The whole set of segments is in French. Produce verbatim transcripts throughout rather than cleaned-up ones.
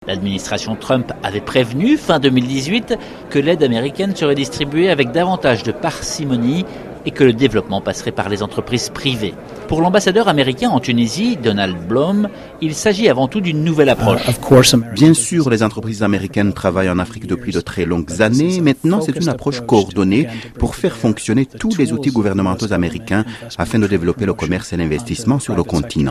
L'administration Trump avait prévenu, fin deux mille dix-huit, que l'aide américaine serait distribuée avec davantage de parcimonie et que le développement passerait par les entreprises privées. Pour l'ambassadeur américain en Tunisie, Donald Blum, il s'agit avant tout d'une nouvelle approche. Bien sûr, les entreprises américaines travaillent en Afrique depuis de très longues années. Maintenant, c'est une approche coordonnée pour faire fonctionner tous les outils gouvernementaux américains afin de développer le commerce et l'investissement sur le continent.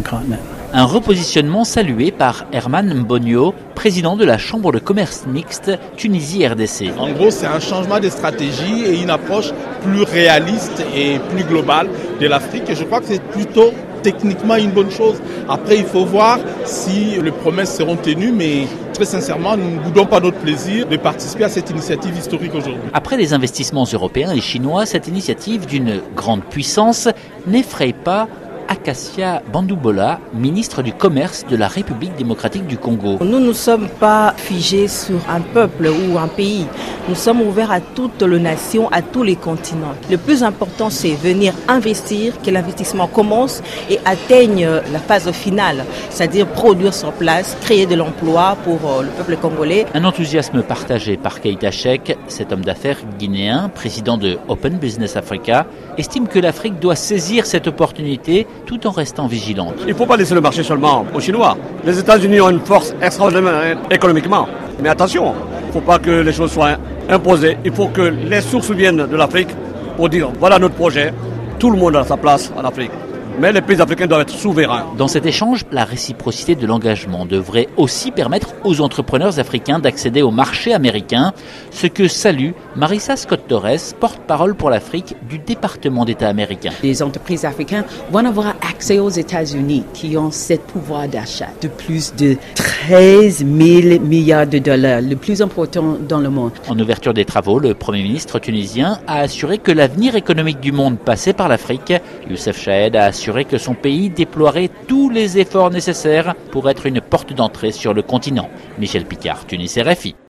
Un repositionnement salué par Herman Mbonyo, président de la Chambre de commerce mixte Tunisie-R D C. En gros, c'est un changement de stratégie et une approche plus réaliste et plus globale de l'Afrique. Et je crois que c'est plutôt techniquement une bonne chose. Après, il faut voir si les promesses seront tenues, mais très sincèrement, nous ne boudons pas notre plaisir de participer à cette initiative historique aujourd'hui. Après les investissements européens et chinois, cette initiative d'une grande puissance n'effraie pas Acacia Bandoubola, ministre du Commerce de la République démocratique du Congo. Nous ne sommes pas figés sur un peuple ou un pays. Nous sommes ouverts à toutes les nations, à tous les continents. Le plus important, c'est venir investir, que l'investissement commence et atteigne la phase finale, c'est-à-dire produire sur place, créer de l'emploi pour le peuple congolais. Un enthousiasme partagé par Keita Cheick, cet homme d'affaires guinéen, président de Open Business Africa, estime que l'Afrique doit saisir cette opportunité tout en restant vigilante. Il ne faut pas laisser le marché seulement aux Chinois. Les États-Unis ont une force extraordinaire économiquement. Mais attention, il ne faut pas que les choses soient imposées. Il faut que les sources viennent de l'Afrique pour dire voilà notre projet. Tout le monde a sa place en Afrique. Mais les pays africains doivent être souverains. Dans cet échange, la réciprocité de l'engagement devrait aussi permettre aux entrepreneurs africains d'accéder au marché américain, ce que salue Marissa Scott-Torres, porte-parole pour l'Afrique du département d'État américain. Les entreprises africaines vont avoir accès aux États-Unis qui ont ce pouvoir d'achat de plus de treize mille milliards de dollars, le plus important dans le monde. En ouverture des travaux, le Premier ministre tunisien a assuré que l'avenir économique du monde passait par l'Afrique. Youssef Chahed a assuré que son pays déploierait tous les efforts nécessaires pour être une porte d'entrée sur le continent. Michel Picard, Tunis R F I.